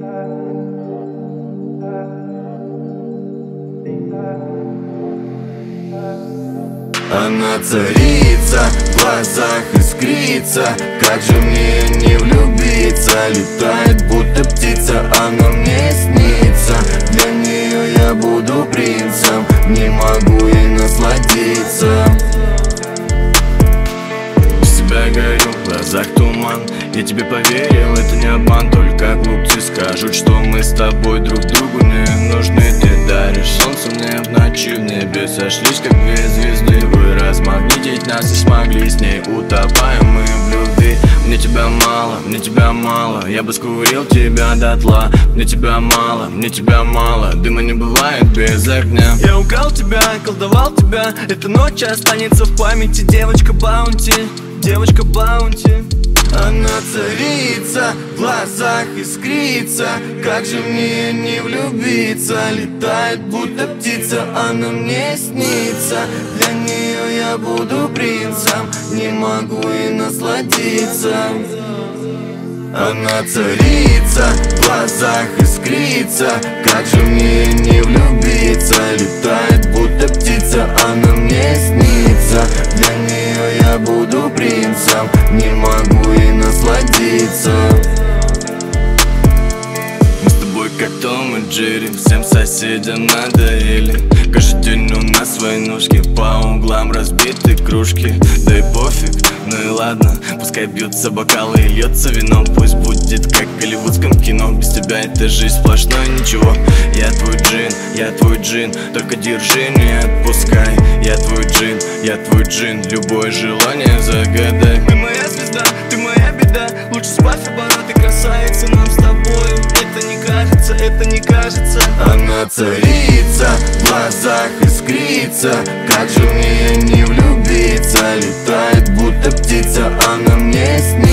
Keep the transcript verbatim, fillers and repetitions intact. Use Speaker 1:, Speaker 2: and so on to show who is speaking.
Speaker 1: Она царица, в глазах искрится. Как же мне не влюбиться? Летает будто птица, она мне снится. Для нее я буду принцем, не могу ей насладиться. Без тебя горю, в глазах туман. Я тебе поверил, это не обман. Только глупцы скажут, что мы с тобой друг другу не нужны. Ты даришь солнце мне в ночи, в небе сошлись, как две звезды. Вы размагнитить нас не смогли, с ней утопаем мы в любви. Мне тебя мало, мне тебя мало, я бы скурил тебя дотла. Мне тебя мало, мне тебя мало, дыма не бывает без огня.
Speaker 2: Я украл тебя, колдовал тебя, эта ночь останется в памяти. Девочка Баунти, девочка Баунти.
Speaker 1: Она царица, в глазах искрится. Как же мне не влюбиться? Летает будто птица, она мне снится. Для нее я буду принцем, не могу и насладиться. Она царица, в глазах искрится. Как же мне не влюбиться? Летает будто птица, она мне снится. Для нее я буду принцем, не могу и насладиться.
Speaker 2: Мы с тобой как Том и Джерри, всем соседям надоели. Каждый день у нас свои ножки, по углам разбиты кружки. Да и пофиг, ну и ладно, пускай бьются бокалы и льется вино. Пусть будет как в голливудском кино, без тебя эта жизнь сплошное ничего. Я твой джин, я твой джин, только держи, не отпускай. Я твой джин, я твой джин, любое желание загадай. Ты моя звезда, ты моя беда, лучше сбавь обороты, красавица, нам с тобой. Это не кажется, это не кажется.
Speaker 1: Она царица, в глазах искрится. Как же мне не влюбиться? Летает будто птица, она мне снится.